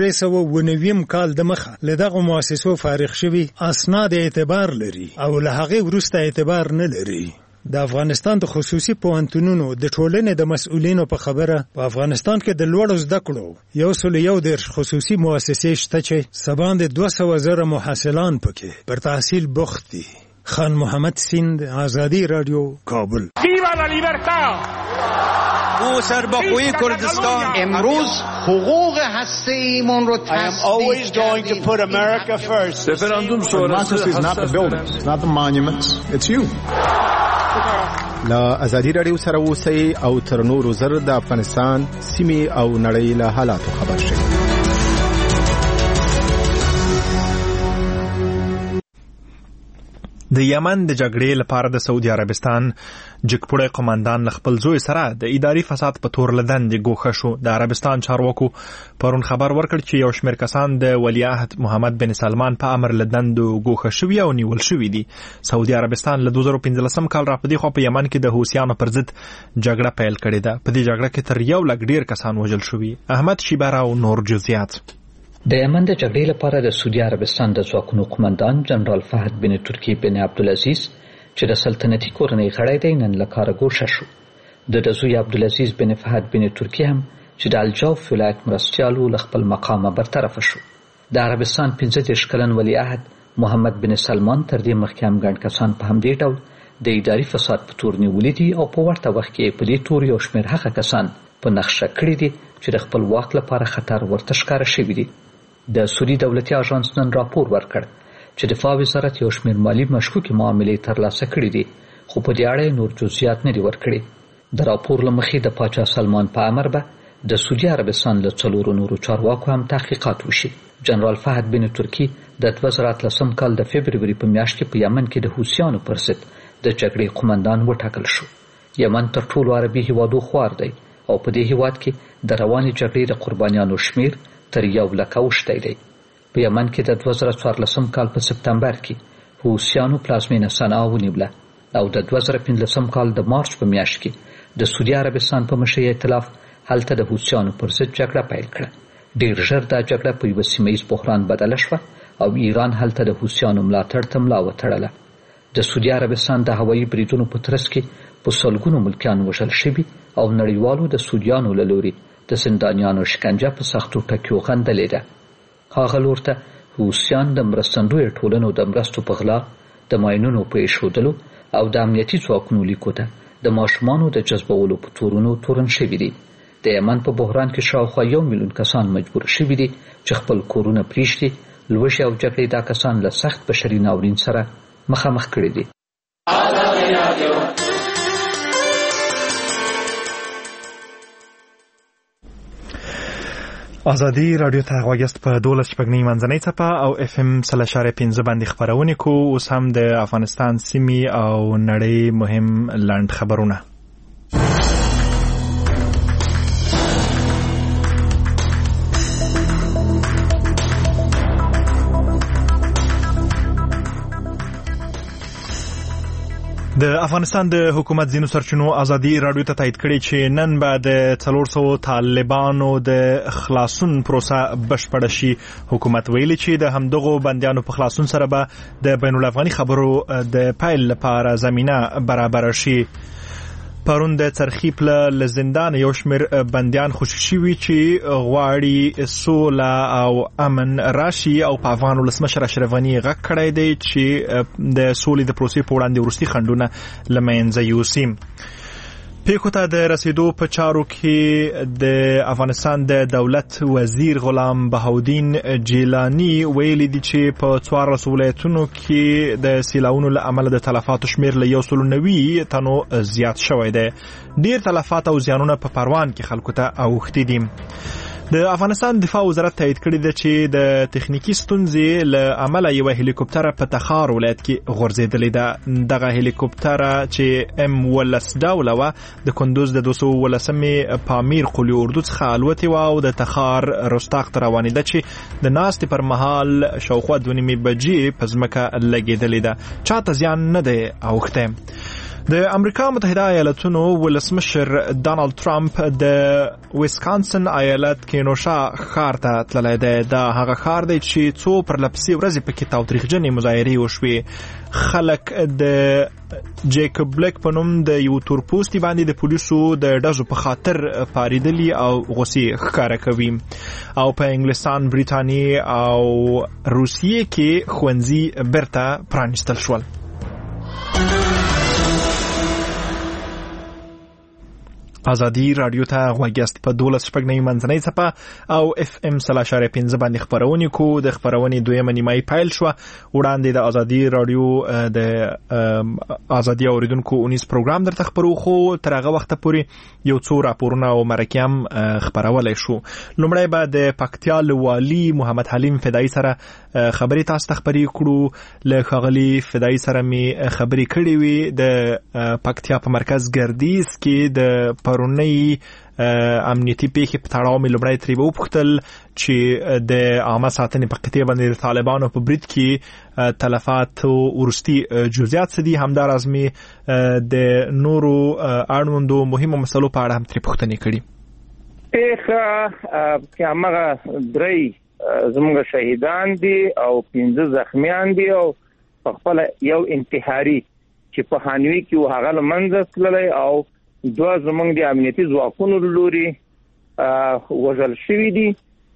1309 کال د مخه له دغه مؤسسو فارغ شوي اسناد اعتبار لري او له هغې وروسته اعتبار نه لري. د افغانستان د خصوصي پوهنتونونو د ټولنې د مسؤلینو په خبره په افغانستان کې د لوړو زده کړو 111 خصوصي مؤسسې شته چې سبان د 200,000 محصلان پکې پر تحصیل بوخت دي. خان محمد سیند، آزادی رادیو، کابل. ویوا لا لیبرتا! او سربخوی کردستان امروز حقوق هسته‌ایمون رو تضمین کردیم. Referendum is not the buildings, it's not the monuments, it's you. لا ازادي رادیو سره اوسئ او تر نورو زر د افغانستان سیمې او نړۍ له حالاتو خبر شئ. د یمن د جګړې لپاره د سعودي عربستان جګپوړی قوماندان له خپل زوی سره د اداري فساد په تور له دندې ګوښه شو. د عربستان چارواکو پرون خبر ورکړ چې یو شمېر کسان د ولیعهد محمد بن سلمان په امر له دندو ګوښه شوي او نیول شوي دي. سعودي عربستان له 2015 کال را په دې خوا په یمن کې د حوثیانو پر ضد جګړه پیل کړې ده. په دې جګړه کې تر 1 لک ډیر کسان وژل شوي. احمد شیبر او نور جزئیات. د یمن د جګړې لپاره د سعودي عربستان د ځواکونو قومندان جنرال فهد بن ترکی بن عبدالعزیز چې د سلطنتي کورنۍ غړی دی نن له کاره ګوښه شو. د زوی عبدالعزیز بن فهد بن ترکی هم چې د الجوف ولایت مرستیالو له خپل مقامه برطرفه شو. د عربستان 15 کلن ولیعهد محمد بن سلمان تر دې مخکې هم ګڼ کسان په همدې ډول د اداري فساد په تور نیولي دي او په ورته وخت کې په دې تور یو شمېر هغه کسان په نقشه کړي دي چې د خپل واک لپاره خطر ورته ښکاره شوي دي. د سعودي دولتي اژانس نن راپور ورکړ چې دفاع وزارت یو شمېر مالي مشکوکې معاملې ترلاسه کړي دي خو په دې اړه نور جزئیات نه دي ورکړي. د راپور له مخې د پاچا سلمان په امر به د سعودي عربستان له 4 نورو چارواکو هم تحقیقات وشي. جنرال فهد بن ترکی د 2013 کال د فبروري په میاشت کې په یمن کې د حوثیانو پر ضد د جګړې قومندان وټاکل شو. یمن تر ټولو عربي هیوادو خوار دی او په دې هیواد کې د روانې جګړې د قربانیانو شمیر تر 1 لک اوښتی دی. په یمن کې د 2014 کال په سپتمبر کې حوثیانو پلازمینه صنعا ونیوله او د 2015 کال د مارچ په میاشت کې د سعودي عربستان په مشرۍ ائتلاف هلته د حوثیانو پر ضد جګړه پیل کړه. ډېر ژر دا جګړه په یوه سیمهییز بحران بدله شوه او ایران هلته د حوثیانو ملاتړ ته ملا وتړله. د سعودي عربستان د هوایي بریدونو په ترڅ کې په سلګونو ملکیان وژل شوي او نړیوالو د سودیانو له لوري د زندانیانو شکنجه په سختو ټکیو غندلې ده. هغه لور ته حوثیان د مرستندویه ټولنو د مرستو په غلا، د ماینونو په ایښودلو او د امنیتي ځواکونو لیکو ته د ماشومانو د جذبولو په تورونو تورن شوي دي. د یمن په بحران کې شاوخوا 1 میلیون کسان مجبور شوي دي چې خپل کورونه پریږدي. لوږې او جګړې دا کسان له سخت بشري ناورین سره مخامخ کړي دي. ازادي رادیو ته غوږیاست په 12 منځنۍ څپه او FM 3.5 باندې خبرونه کو. اوس هم د افغانستان سیمې او نړۍ مهم لاند خبرونه. د افغانستان د حکومت ځینو سرچینو ازادي رادیو ته تایید کړي چې نن به د 400 طالبانو د خلاصون پروسه بشپړه شي. حکومت ویلي چې د همدغو بندیانو په خلاصون سره به د بین الافغاني خبرو د پیل لپاره زمینه برابر شي. پرون د څرخي پله زندان یو شمیر بندیان خوشي شوي چې غواړي سوله او امن راشي او په افغان ولسمشر اشرف غني غږ کړی دی چې د سولې د پروسې په وړاندې وروستي خنډونه له منځه یوسي. پیښو ته د رسیدو په چارو کې د افغانستان د دولت وزیر غلام بهاودین جیلانی ویلي دي چې په 14 ولایتونو کې د سیلاونو له امله د تلفاتو شمیر له 190 تنو زیات شوی دی. ډیر تلفات او زیانونه په پروان کې خلکو ته اوښتي دي. د افغانستان دفاع وزارت تایید کړی دی چې د تخنیکی ستونزې له امله یو هلیکوپټر په تخار ولایت کې غورځېدلې ده. دغه هلیکوپټر چې M-ولس ډوله وه د کندوز د 213 پامیر قلی اردو څخه الوتې وه او د تخار رستاق ته روانېده چې د ناستې پر مهال شاوخوا 2:30 بجې په ځمکه لګېدلې ده. چاته زیان نه دی اوښتی. د امریکا متحده ایالاتونو ولسمشر ډانلډ ترامپ د ویسکانسن ایالت کینوشا ښار ته تللی دی. دا هغه ښار دی چې څو پرلپسې ورځې پکې تاوتریخجنې مظاهرې وشوې. خلک د جیکوب بلیک په نوم د یو تورپوستي باندې د پولیسو د ډزو په خاطر پاریدلي او غوسې ښکاره کوي. او په انګلستان، بریتانیې او روسیې کې ښوونځي بیرته پرانیستل شول. ازادي رادیو ته غوږیاست په 12 منځنۍ څپه او FM 3.5 باندې خبرونه کو. د خبرونې دویمه نیمایي پیل شو. وړاندې د ازادي رادیو د ازادي اوریدونکو اونیس پروګرام درته خبرو خو تر هغه وخت پورې یو څو راپورونه او مرکې هم خبرولای شو. لومړی به د پکتیا والي محمد حلیم فدایي سره خبرې تاسو ته خبرې کړو. له ښاغلي فدایي سره می خبرې کړې وي د پکتیا په مرکز ګردیز کې د پرونی امنیتي پیښې په تړاو مې لومړی ترې وپوښتل چې د عامه ساتنې په قطعه باندې د طالبانو په برید کې تلفات او ورستي جزئیات څه دي. همداراز مې د نورو اړوندو مهمو مسلو په اړه هم ترې پوښتنې کړي. پیښه چې هغه 3 زموږ شهیدان دي او 15 زخمیان دي او په خپل یو انتحاري چې په هانوي کې هغه لمنځه تللی او 2 زمونږ د امنیتي ځواکونو لوري وژل شوي دي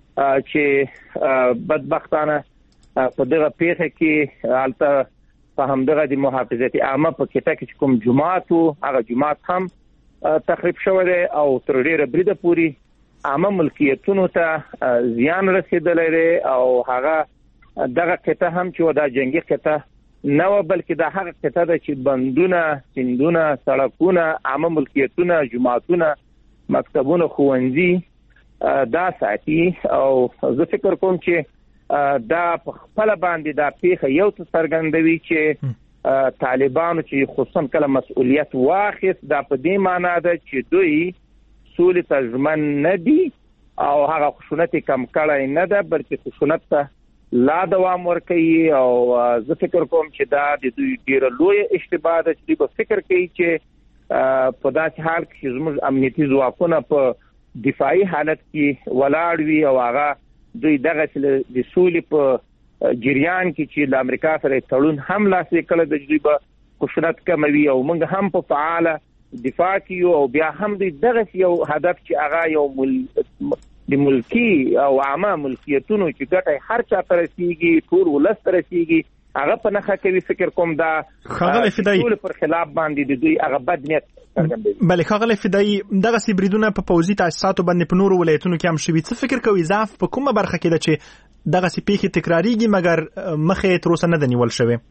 چې بدبختانه په دغه پیښه کې هلته په همدغه د محافظت عامه په کټه کې کوم جماعت وو هغه جماعت هم تخریب شوی دی او تر ډیره بریده پوری عامه ملکیتونو ته زیان رسیدلی دی او هغه دغه کټه هم چې دا جنگي کټه نه و بلکې دا هغه کټه ده چې بندونه، سیندونه، سړکونه، عامه ملکیتونه، جماعتونه، مکتبونه، ښوونځي دا ساتي. او زه فکر کوم چې دا په خپل باندې دا پیښه یو څه څرګندوي چې طالبانو چې خصوصا کله مسؤلیت واخیست دا په دې معنا ده چې دوی سولې ته ژمن نه دي او هغه خشونت کم کړی نه ده بلکې خشونت ته لا دوام ورکوي. او زه فکر کوم چې دا د دوی ډیره لوی اشتباه ده چې دوی به فکر کوي چې په داسې حال کې زموږ امنیتي ځواکونه په دفاعي حالت کې ولاړ وي او هغه دوی دغه د سولې په جریان کې چې د امریکا سره تړون هم لاسلیک کړی د دوی به خشونت کموي او موږ هم په فعاله دفاع کیو او بیا هم دغه یو هدف چې هغه یو د ملکی او عامه ملکیتونو چې ګټه هر چا ته رسیږي ټول ولس ته رسیږي هغه په نخښه کوي فکر کوم دا خغل فدای ټول پر خلاف باندې د دوی هغه بد نیت څرګندوي. بلې خغل فدای دغه سیبریدونه په پوځي تاسیساتو باندې په نورو ولایتونو کې هم شوي. څه فکر کوي ضعف په کومه برخه کې ده چې دغه سپیخي تکراریږي مګر مخې تر اوسه نه د نیول شوی؟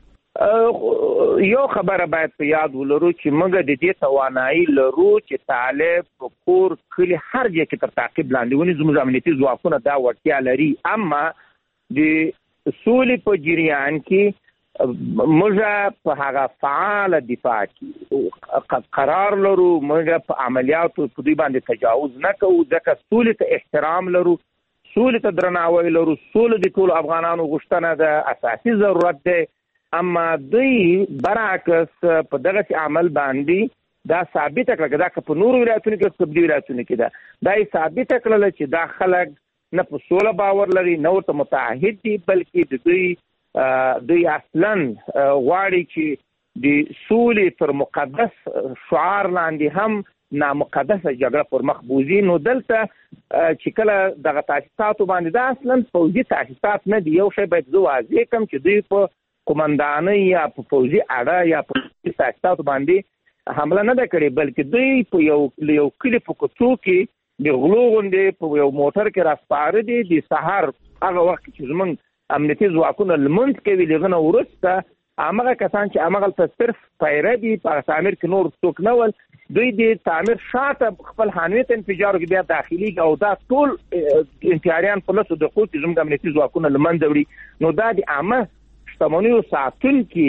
یو خبره باید په یاد ولرو چې موږ د دې توانایي لرو چې طالب په کور کلی هر ځای کې تر تعقیب لاندې ونی زموږ امنیتي ځواکونه دا وړتیا لري. اما د سولې په جریان کې موږ په هغه فعال دفاع کې قرار لرو. موږ په عملیاتو په دوی باندې تجاوز نه کوو ځکه سولې ته احترام لرو، سولې ته درناوی لرو. سولې د ټولو افغانانو غوښتنه ده، اساسي ضرورت دی. اما دوی برعکس په دغه عمل باندې دا ثابت کړه دا که په نورو ولایتونو کې په دې ولایتونو کې دا ثابت کړل چې دا خلک نه په سوله باور لري نه ورته متعهد دي، بلکې دوی اصلا غواړي چې د سولې تر مقدس شعار لاندې هم نامقدسه جګړه پر مخ بوزي. نو دلته چې کله دغه تاسیساتو باندې دا اصلا پوځي تاسیسات نه دي. یو شی باید زه واضح کړم چې دوی په قومندانۍ یا په پوځي اډه یا په تاسیساتو باندې حمله نه ده کړې، بلکې دوی په یو کلي په کوڅو کې د غلو غوندې په یو موټر کې راسپاره دي. د سهار هغه وخت چې زموږ امنیتي ځواکونه لمونځ کوي لږ نه وروسته همغه کسان چې همغلته صرف پیره دي په تعمیر کې نور څوک نه ول، دوی د تعمیر شاته خپل حانوي ته انفجار کې بیا داخلي او دا ټول انتحاریان په لسو دقیقو کې زموږ امنیتي ځواکونه لمنځه وړي. نو دا د عامه شتمنیو ساتونکي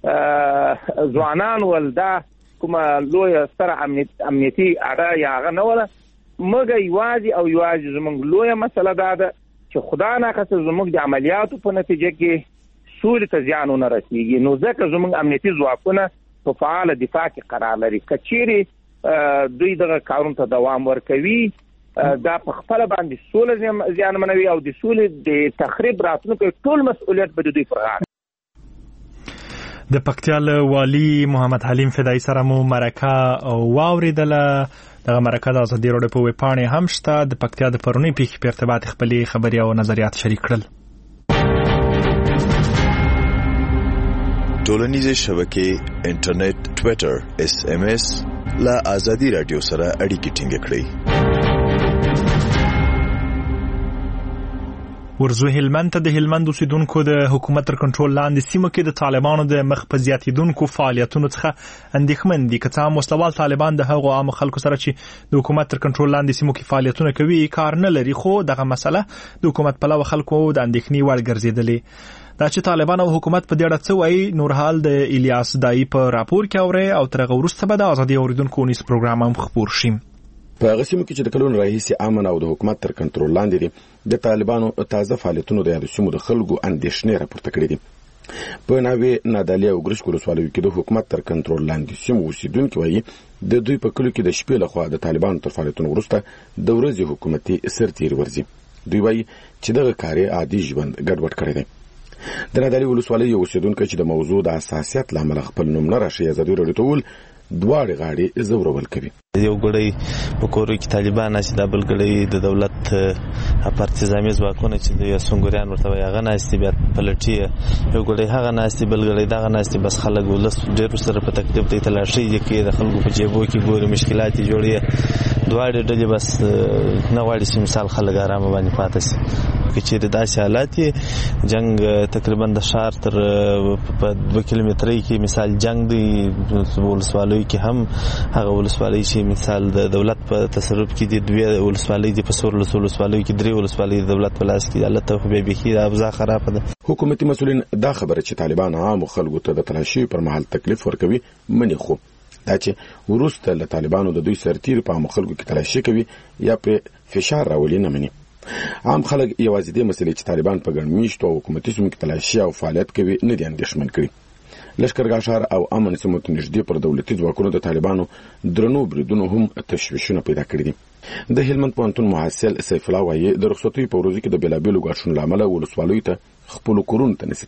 ځوانان ول دا کومه لویه ستره امنیتي اډه یا هغه نه وله. موږ یوازې زموږ لویه مسله دا ده چې خدا ناخسته زموږ د عملیاتو په نتیجه کې سولې ته زیان ونه رسیږي. نو ځکه زموږ امنیتي ځواکونه په فعال دفاع کې قرار لري. که چیرې دوی دغه کارونو ته دوام ورکوي دا په خپل باندې سوله زیانمنوي او د سولې د تخریب راتلونکي ټول مسؤلیت به دوی پر غاړه. د پکتیا والی محمد حلیم فدای سره مو مرکه واوریدله. دغه مرکه د ازادي راډیو په ویبپاڼې هم شته. د پکتیا د پرونی پیښې په ارتباط خپلې خبري او نظریات شریک کړل. ټولنیزې شبکې انټرنیټ، ټویټر، SMS لا ازادي راډیو سره اړیکې ټینګ کړئ. ورزو هلمند ته د هلمند اوسیدونکو د حکومت تر کنټرول لاندې سیمو کې د طالبانو د مخ په زیاتیدونکو فعالیتونو څخه اندېښمن دي. که څه هم وسلوال طالبان د هغو عام خلکو سره چې د حکومت تر کنټرول لاندې سیمو کې فعالیتونه کوي کار نه لري، خو دغه مسله د حکومت پلوه خلکو د اندېښنې وړ ګرځېدلې. دا چې طالبان او حکومت په دې اړه څه وایي نورحال د الیاس دای په راپور کې اوري او تر هغه وروسته به د ازادي اوریدونکو نیس پروګرام هم خپور شي. په هغه سیمو کې چې د کلونو راهیسې امن او د حکومت تر کنټرول لاندې دي د طالبانو تازه فعالیتونو د یادو سیمو د خلکو اندېښنې راپورته کړې دي. په ناوې نادالي او ګرشک ولسوالیو کې د حکومت تر کنټرول لاندې سیمو اوسیدونکي وایي د دوی په کلو کې د شپې لخوا د طالبانو تر فعالیتونو وروسته د ورځې حکومتي سرتیري ورځي. دوی وایي چې دغه کار عادي ژوند ګډوډ کړی دی. د نادالي ولسوالۍ یو اوسیدونکی چې د موضوع د حساسیت له امله خپل نوم نه راشي ازادي راډیو ته وویل دواړه غاړې زورول کوي. یو ګړی په کورو کې طالبان نشي د بل ګړی د دولت پارتیزامي ځواکونه چې د سنگوریان ورته وي هغه ناشتي بیا پلټي، یو ګړی هغه ناشتي بل ګړی دغه ناشتي. بس خلک ولس ډېر سره په تکلیف دی تلاشي کې د خلکو په جیبو کې ګوري مشکلات جوړي. دواړه ډلې بس نه غواړي چې مثال خلک آرام باندې پاتې شي. چې د داسې حالات جنگ تقریبا د شهر تر په 2 کیلومترۍ کې مثال جنگ دی ولسوالۍ کې هم هغه ولسوالۍ چې مثال د دولت په تصرف کې دي 2 ولسوالۍ دي په سور ولسوالۍ کې 3 ولسوالۍ د دولت په لاس کې حالت خو به بيخي د ابزا خراب ده. حکومتي مسؤلین دا خبره چې طالبان عام خلکو ته د تلاشي پر مهال تکلیف ورکوي مني، خو دا چې ورسته له طالبانو د دوی سرتیر په عام خلکو کې تلاشي کوي یا په فشار راولي نه مني. عام خلک یوازې د مسلې چې طالبان په ګڼ میشتو او حکومتي سیمو کې تلاشي او فعالیت کوي نه دي اندېښمن کړي. لشکرګاه ښار او امن سیمو ته نږدې پر دولتي ځواکونو د طالبانو درنو بریدونو هم تشویشونه پیدا کړي دي. د هلمند پوهنتون محصل سیف الله وایي د رخصتۍ په ورځو کې د بېلابېلو ګواښونو له امله ولسوالیو ته خپلو کورونو ته نشي تللی.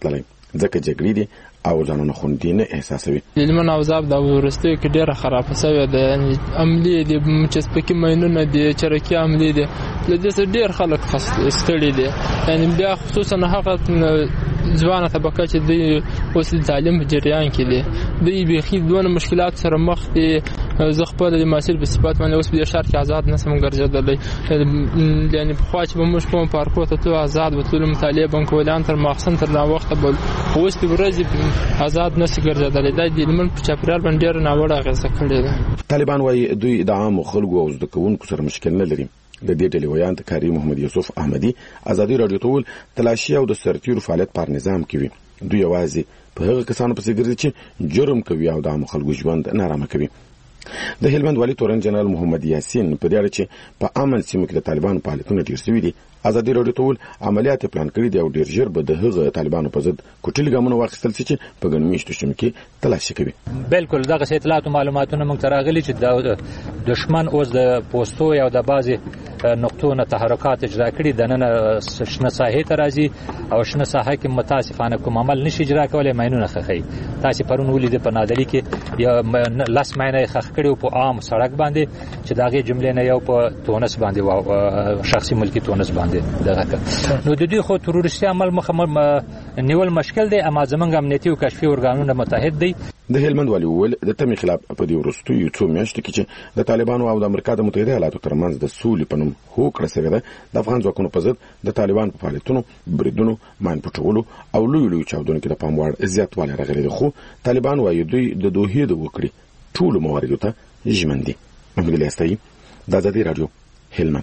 ځکه جګړې دي او ځانونه خوندي نه احساسوي. هلمند اوضاع د وروستیو کې ډېره خرابه شوې ده. یعنې عملې دي، چسپکي ماینونه دي، چرکي عملې دي، له دې څخه ډېر خلک ستړي دي. یعنې بیا خصوصا هغه ځوانه طبقه چې دوی اوس د تعلیم په جریان کې دي، دوی بیخي دونه مشکلات سره مخ دي. زه خپل د محصل په صفت باندې اوس په دې ښار کې آزاد نسم ګرځېدلی. یعنې پخوا چې به موږ کوم پارکو ته تلو آزاد به تلو، مطالعه به کوو، تر ماخستن تر ناوخته به اوس د ورځې آزاد نشي ګرځېدلی. دا د هلمند په چاپېریال باندې ډېره ناوړه اغېزه کړې ده. طالبان وایي دوی د عامو خلکو او زده کوونکو سره مشکل نه لري. د دې ډلې ویان کاری محمد یوسف احمدي ازادي رادیو ته ویل تلاشي او د سرتیرو فعالیت پر نظام کوي. دوی یوازې په هغه کسانو پسې ګرځي چې جرم کوي او د عامو خلکو ژوند نارامه کوي. د هلمند والي تورن جنرال محمد یاسین په دې اړه چې په امن سیمو کې د طالبانو فعالیتونه ډیر شوي دي ازادي رادیو ته ویل عملیات پلان کړي دي او ډیر ژر به د هغه طالبانو په ضد کوټلي ګامونه واخیستل شي چې په ګڼمیشتو سیمو کې تلاشي کوي. بالکل دغه اطلاعات او معلوماتونه موږ ته راغلي چې د دشمن اوس د پوسټو یا د بعضي نقطو نه تحرکات اجرا کړي، د نن شنه ساحې ته راځي او شنه ساحه کې متاسفانه کوم عمل نشي اجرا کولای، ماینونه خخي. تاسو پرون ولید په نادري کې یا لاس ماینه خخ کړي په عام سړک باندې چې داغه جملې نه یو په تونس باندې او شخصي ملکی تونس باندې دغه. نو د دې خو تروریستي عمل مخه نیول مشکل دی، اما زمونږ امنیتي او کشفي ارګانونه متحد دي. د هلمند والي ویل د تمی خلاف په دې ورستیو څو میاشتې کې چې د طالبانو او د امریکا د متحده ایالاتو ترمنځ د سولې په نوم هوکړه شوې ده، د افغان ځواکونو په ضد د طالبان په فعالیتونو، بریدونو، ماین پټولو او لوی چاودنو کې د پام وړ زیاتوالی راغلی دی. خو طالبان وایي دوی د دوحې د وکړې ټولو مواردو ته ژمن دي. محمد علي استایي، د ازادي رادیو، هلمند.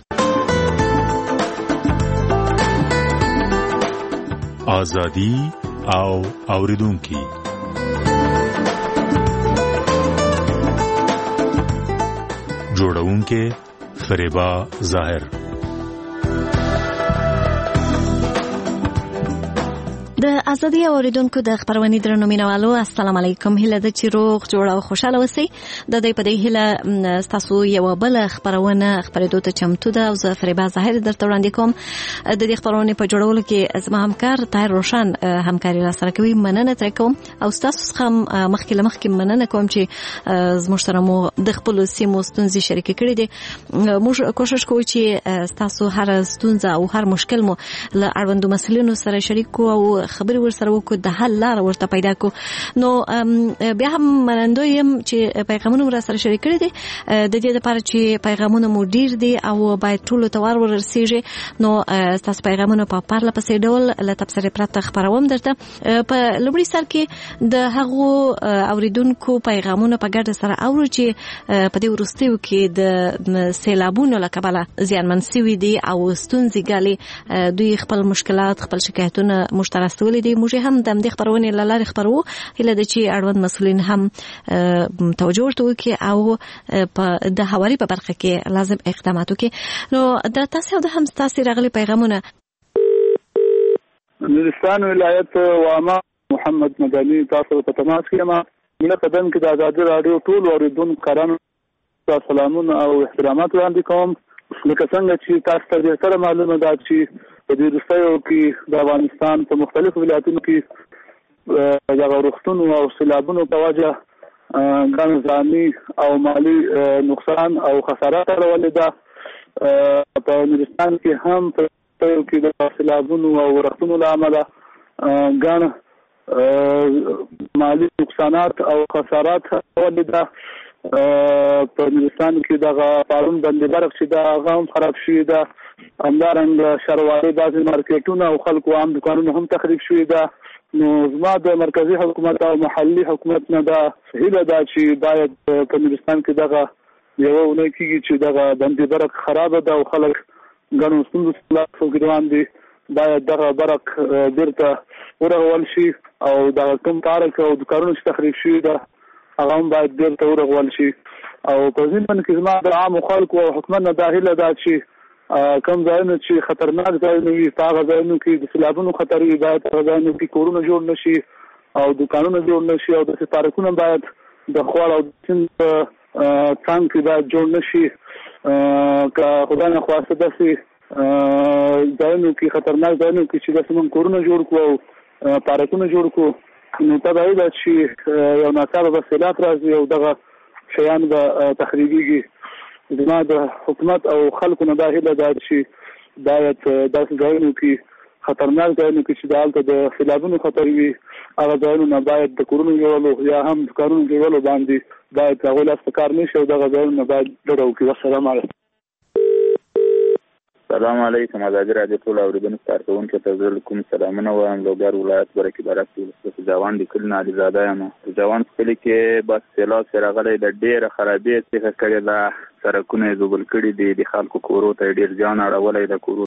ازادي او اوریدونکي جوړونکې فریبا ظاهر. د ازادي اوریدونکو د خبرونې درنو مینوالو السلام علیکم. هیله ده چې روغ جوړ او خوشاله اوسئ. د دې په دې هیله تاسو یو بل خبرونه خبرېدو ته چمتو ده او زه فریبا ظاهر درته وړاندې کوم. د دې خبرونې په جوړولو کې زما همکار طاهر روشن همکاري را سره کوي. مننه ترې کوم او تاسو څخه مخکې مننه کوم چې زموږ سره مو د خپل سیمو ستونزې شریکې کړې دي. موږ کوشش کوو چې تاسو هر ستونزه او هر مشکل مو له اړوندو مسلونو سره شریک کوو او خبرې ورسره وکړو، د حل لار ورته پیدا کو. نو بیا هم منندوی یم چې پیغامونه را سره شریک کړي دي. د دې لپاره چې پیغامونه مو ډیر دي او باید ټول ته ورسیږي. نو تاسو پیغامونه په پارله پسې ډول له تبصرې پرته خبروم درته. په لومړي سر کې د هغو اوریدونکو پیغامونه په ګډه سره اورو چې په دې وروستیو کې د سیلابونو له کبله زیانمن شوي دي او ستونزې ګالي. دوی خپل مشکلات، خپل شکایتونه مشترک ولې دې موږ هم د دې خبرونه لاله خبرو هله د چې اړوند مسولین هم توجه ورته وکړي او په د حوالی په برخه کې لازم اقدامات وکړي. نو د تاسو د هم تاسو راغلي پیغامونه. نورستان ولایت وامه محمد مدني تاسو ته تماس کړم. مله قدم کې د ازادي رادیو ټول اوریدونکو کارانو سلامونه او احترامات وړاندې کوم. لکه څنګه چې تاسو ته سره معلومه ده چې په دې وروستیو کې د افغانستان په مختلفو ولایتونو کې د روغتونو او سیلابونو په وجه ګڼ ځاني او مالی نقصان او خسارات راولي ده. په نورستان کې هم په کې د سیلابونو او روغتونو له امله ګڼ مالی نقصانات او خسارات راولي ده. په نورستان کې دغه پارون بندي برق چې دا غام خراب شوی ده، همدارنګه شهروالي بعضې مارکیټونه او خلکو عام دکانونه هم تخریب شوي ده. نو زما د مرکزي حکومت او محلي حکومت نه دا هیله ده چې باید په نورستان کې دغه یوه اونۍ کېږي چې دغه بندي برق خرابه ده او خلک ګڼو ستونزو سره ګران دي. باید دغه برق بیرته ورغول شي او دغه کوم پارک او دکانونه چې تخریب شوي ده هغه هم باید بیرته ورغول شي. او په ضمن کې زما د عامو خلکو او حکومت نه دا هیله ده چې کوم ځایونه چې خطرناک ځایونه وي په هغه ځایونو کې د سیلابونو خطر وي، باید هغه ځایونو کې کورونه جوړ نه شي او دکانونه جوړ نه شي او داسې پارکونه باید د خوړ او سیند څنګ کې باید جوړ نه شي. که خدای نخواسته داسې ځایونو کې خطرناک ځایونو کې چې داسې موږ کورونه جوړ کړو او پارکونه جوړ کړو. نو تداوی دا چې یو ناڅاپه به سیلاب راځي او دغه شیان به تخریبېږي. زما د حکومت او خلکو نه دا هیله ده چې باید داسې ځایونو کې خطرناک ځایونو کې چې دلته د سیلابونو خطر وي هغه ځایونو نه باید د کورونو جوړولو یا هم د کارونو جوړولو باندې باید هغوی لاس په کار نه شي او دغه ځایونو نه باید ډډه وکړي. والسلام علیکم. سلام علیکم. ازادي راډیو ټول اوریدونکو کارکوونکو ته زه کوم سلامونه وایم. لوګر ولایت برکې بارک ولسوالۍ جوان د کلی نه علیزاده یم. جوان کلی کې بس سیلاب سره غلې د ډېره خرابې څخه کړې ده. سړکونه یې زوبل کړي دي. د خلکو کورو ته ډېر زیان اړولی د کورو